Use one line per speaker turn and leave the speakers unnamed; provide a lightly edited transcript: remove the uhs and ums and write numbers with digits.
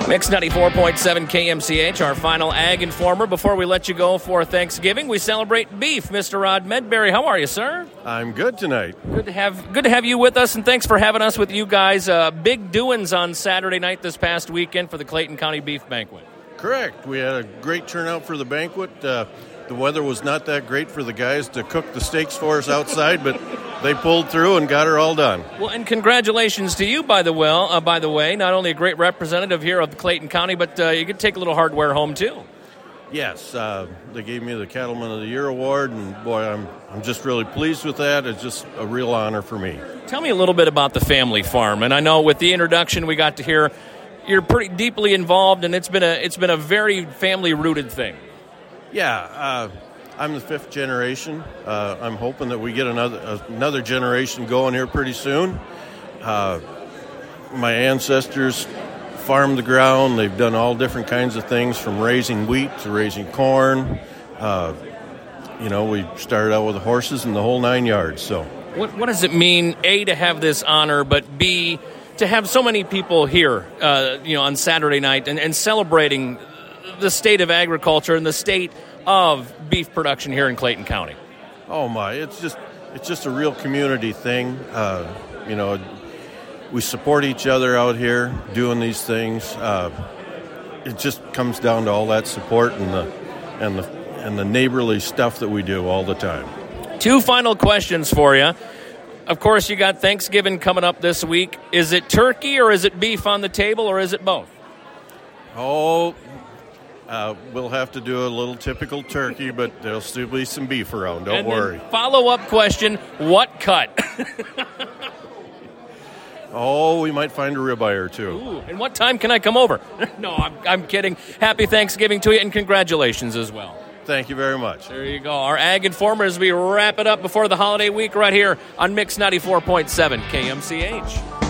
Mix 94.7 KMCH, our final Ag Informer. Before we let you go for Thanksgiving, we celebrate beef. Mr. Rod Medberry, how are you, sir?
I'm good tonight.
Good to have you with us, and thanks for having us with you guys. Big doings on Saturday night this past weekend for the Clayton County Beef Banquet.
Correct. We had a great turnout for the banquet. The weather was not that great for the guys to cook the steaks for us outside, but they pulled through and got her all done.
Well, and congratulations to you, by the way. Not only a great representative here of Clayton County, but you could take a little hardware home, too.
Yes. They gave me the Cattleman of the Year award, and, boy, I'm just really pleased with that. It's just a real honor for me.
Tell me a little bit about the family farm. And I know with the introduction we got to hear you're pretty deeply involved, and it's been a very family-rooted thing.
Yeah, I'm the fifth generation. I'm hoping that we get another generation going here pretty soon. My ancestors farmed the ground. They've done all different kinds of things, from raising wheat to raising corn. We started out with the horses and the whole 9 yards. So,
what does it mean, A, to have this honor, but B, to have so many people here, on Saturday night and celebrating the state of agriculture and the state of beef production here in Clayton County?
Oh my, it's just a real community thing. We support each other out here doing these things. It just comes down to all that support and the neighborly stuff that we do all the time.
Two final questions for you. Of course, you got Thanksgiving coming up this week. Is it turkey or is it beef on the table, or is it both?
We'll have to do a little typical turkey, but there'll still be some beef around. Don't worry.
Follow-up question, what cut?
We might find a ribeye or two.
Ooh, and what time can I come over? No, I'm kidding. Happy Thanksgiving to you, and congratulations as well.
Thank you very much.
There you go. Our Ag Informer as we wrap it up before the holiday week right here on Mix 94.7 KMCH.